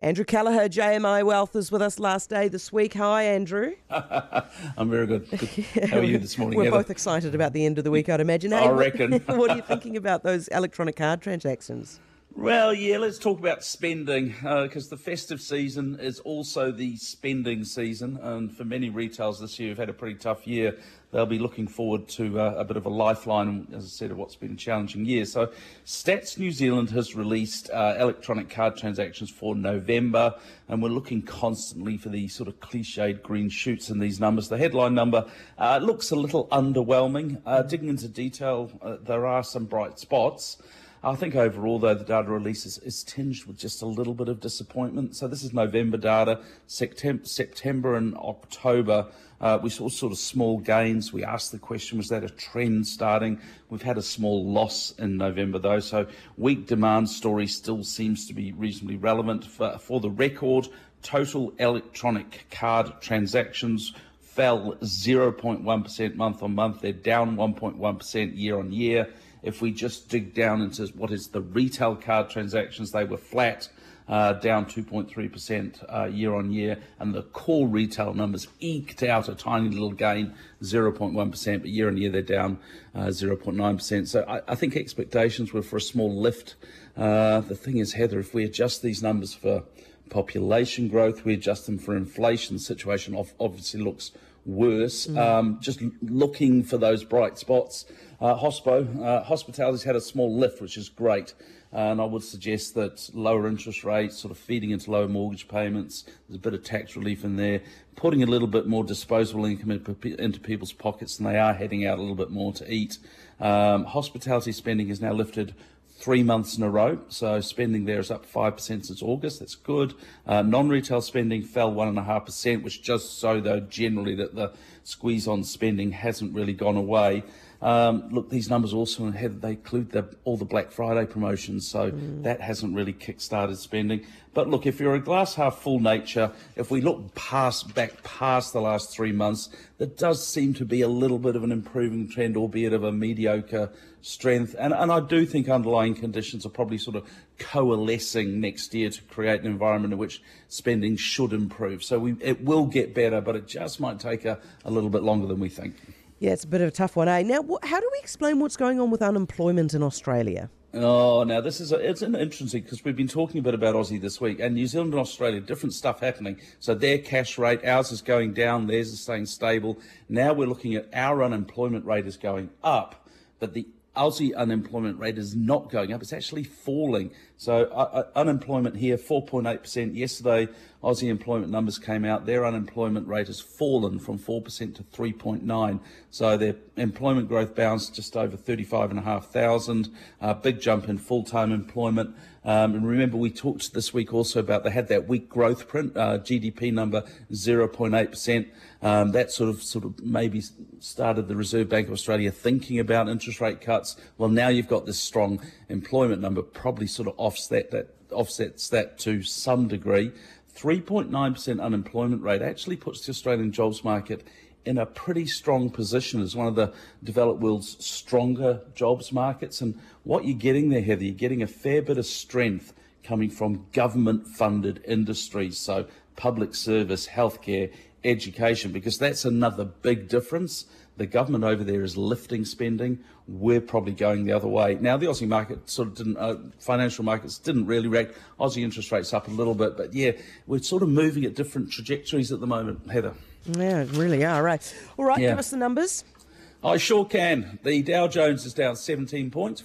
Andrew Kelleher, JMI Wealth, is with us last day this week. Hi, Andrew. I'm very good. How are you this morning, We're Heather? both excited about the end of the week, I'd imagine. I reckon. What are you thinking about those electronic card transactions? Well, yeah, let's talk about spending, because the festive season is also the spending season, and for many retailers this year who've had a pretty tough year, they'll be looking forward to a bit of a lifeline, as I said, of what's been a challenging year. So Stats New Zealand has released electronic card transactions for November, and we're looking constantly for these sort of cliched green shoots in these numbers. The headline number looks a little underwhelming. Digging into detail, there are some bright spots. I think overall, though, the data release is tinged with just a little bit of disappointment. So this is November data. September and October, we saw sort of small gains. We asked the question, was that a trend starting? We've had a small loss in November, though. So weak demand story still seems to be reasonably relevant. For the record, total electronic card transactions fell 0.1% month on month. They're down 1.1% year on year. If we just dig down into what is the retail card transactions, they were flat, down 2.3% year on year, and the core retail numbers eked out a tiny little gain, 0.1%, but year on year they're down 0.9%. So I think expectations were for a small lift. The thing is, Heather, if we adjust these numbers for population growth, we adjust them for inflation, the situation obviously looks worse. Just looking for those bright spots. Hospitality's had a small lift, which is great. And I would suggest that lower interest rates sort of feeding into lower mortgage payments, there's a bit of tax relief in there, putting a little bit more disposable income into people's pockets, and they are heading out a little bit more to eat. Hospitality spending is now lifted 3 months in a row, so spending there is up 5% since August. That's good. Non-retail spending fell 1.5%, which just so, though, generally that the squeeze on spending hasn't really gone away. Look, these numbers also they include all the Black Friday promotions, so that hasn't really kick-started spending. But look, if you're a glass half full nature, if we look back past the last 3 months, there does seem to be a little bit of an improving trend, albeit of a mediocre strength. And I do think underlying conditions are probably sort of coalescing next year to create an environment in which spending should improve. So it will get better, but it just might take a little bit longer than we think. Yeah, it's a bit of a tough one, eh? Now, how do we explain what's going on with unemployment in Australia? Oh, now it's interesting because we've been talking a bit about Aussie this week, and New Zealand and Australia, different stuff happening. So their cash rate, ours is going down, theirs is staying stable. Now we're looking at our unemployment rate is going up, but the Aussie unemployment rate is not going up, it's actually falling. So unemployment here, 4.8%. Yesterday, Aussie employment numbers came out. Their unemployment rate has fallen from 4% to 3.9%. So their employment growth bounced just over 35,500. Big jump in full-time employment. And remember, we talked this week also about they had that weak growth print, GDP number 0.8%. That sort of maybe started the Reserve Bank of Australia thinking about interest rate cuts. Well, now you've got this strong employment number, probably sort of offsets that to some degree. 3.9% unemployment rate actually puts the Australian jobs market in a pretty strong position as one of the developed world's stronger jobs markets. And what you're getting there, Heather, you're getting a fair bit of strength coming from government-funded industries, so public service, healthcare, education, because that's another big difference. The government over there is lifting spending. We're probably going the other way. Now, the Aussie market sort of didn't, financial markets didn't really react. Aussie interest rates up a little bit, but yeah, we're sort of moving at different trajectories at the moment, Heather. Yeah, really are, right. All right, Give us the numbers. I sure can. The Dow Jones is down 17 points,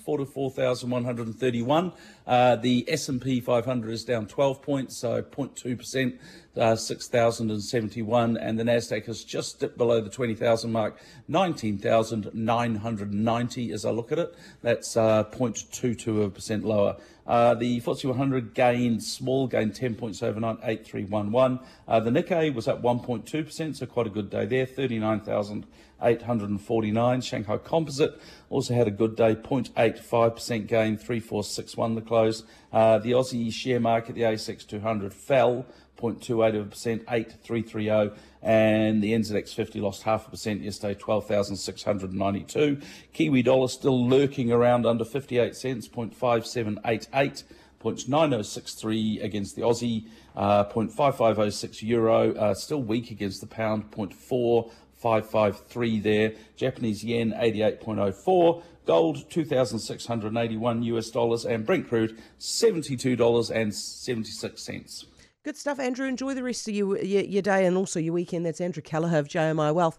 44,131. The S&P 500 is down 12 points, so 0.2%, 6,071. And the Nasdaq has just dipped below the 20,000 mark, 19,990 as I look at it. That's 0.22% lower. The FTSE 100 small gain 10 points overnight, 8311. The Nikkei was up 1.2%, so quite a good day there, 39,849. Shanghai Composite also had a good day, 0.85% gain, 3461 the close. The Aussie share market, the ASX 200, fell 0.28%, 8330, and the NZX 50 lost 0.5% yesterday, 12,692. Kiwi dollar still lurking around under 58 cents, 0.5788. 0.9063 against the Aussie, 0.5506 euro, still weak against the pound, 0.4553 there. Japanese yen 88.04, gold $2,681 US, and Brent crude $72.76. Good stuff, Andrew. Enjoy the rest of your day and also your weekend. That's Andrew Kelleher of JMI Wealth.